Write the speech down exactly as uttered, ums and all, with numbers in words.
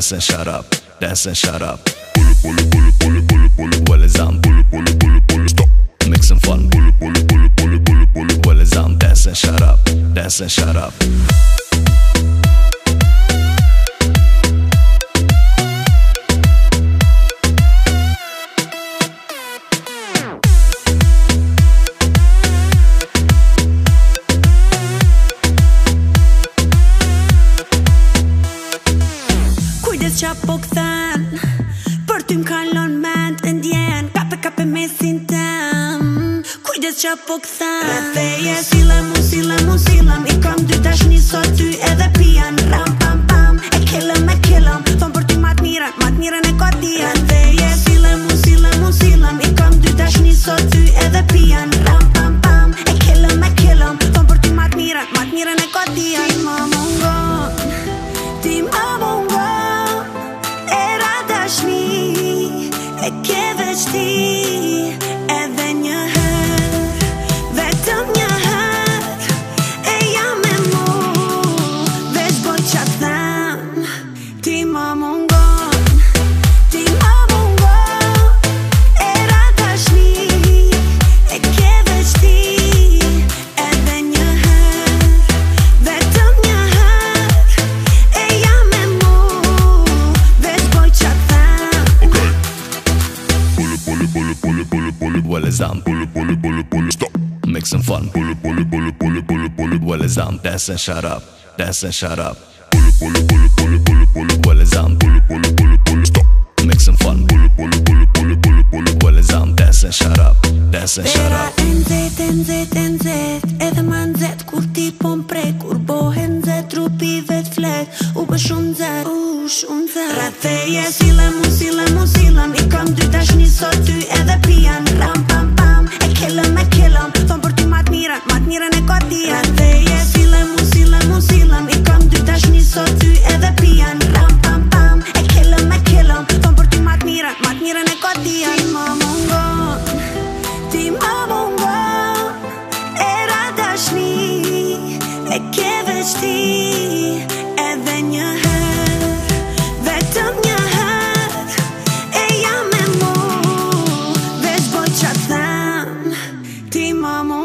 dance and shut up, dance and shut up. Pull it, pull it, pull it, pull it, pull it, pull it, well it's on. Pull it, pull it, pull it, pull it, stop. Make some fun. Pull it, pull it, pull it, pull it, pull it, pull it, well it's on. Dance and shut up, dance and shut up. Qa po këthen për ty m'kallon ment e ndjen kape kape mesin tem. Kujdes qa po këthen Rëtheje sile mu sile mu silem I kam dy dashni sot ty edhe pijan Ram pam pam e killem e killem Thon për ty mat miren, mat miren e ka dijen Rëtheje sile mu sile mu silem I kam dy dashni sot ty edhe pijan Ram pam pam e killem e killem Thon për ty mat miren, mat miren e ka dijen Ti ma mungon, ti ma mungon E ke veç ti edhe një her Vetëm një her E jam me mu Veç boj qa them Ti ma mungon Ti ma mungon E ra dashni E ke veç ti edhe një her Vetëm një her E jam me mu Veç boj qa them Pull it, pull it, pull it, pull it, well it's on. Pull it, pull it, pull it, pull it, stop. Make some fun. Pull it, pull it, pull it, pull it, pull it, pull it, well it's on. Dance and shut up, dance and shut up. Pull it, pull it, pull it, pull it, pull it, pull it, well it's on. Pull it, pull it, pull it, pull it, stop. Make some fun. Pull it, pull it, pull it, pull it, pull it, pull it, well it's on. Dance and shut up, dance and shut up. Vera nxet, nxet, nxet, edhe ma nxet kur ti po m'prek Kur bohe nxet, trupi vet flet, u bë shumë nxet, u shumë nxet Rëtheje sile mu, sile mu, silem I kam dy dashni sot ty edhe pijan Ram pam pam, e killem, e killem Thon për ty mat miren, mat miren e ka dijen Rëtheje sile mu, sile mu, silem I kam dy dashni sot ty edhe pijan Ram pam pam, e killem, e killem Thon për ty mat miren, mat miren e ka dijen Ti ma mungon, ti ma mungon E ra dashni E ke veç ti edhe një her Vetëm një her E jam me mu Veç boj qa them Ti ma mungon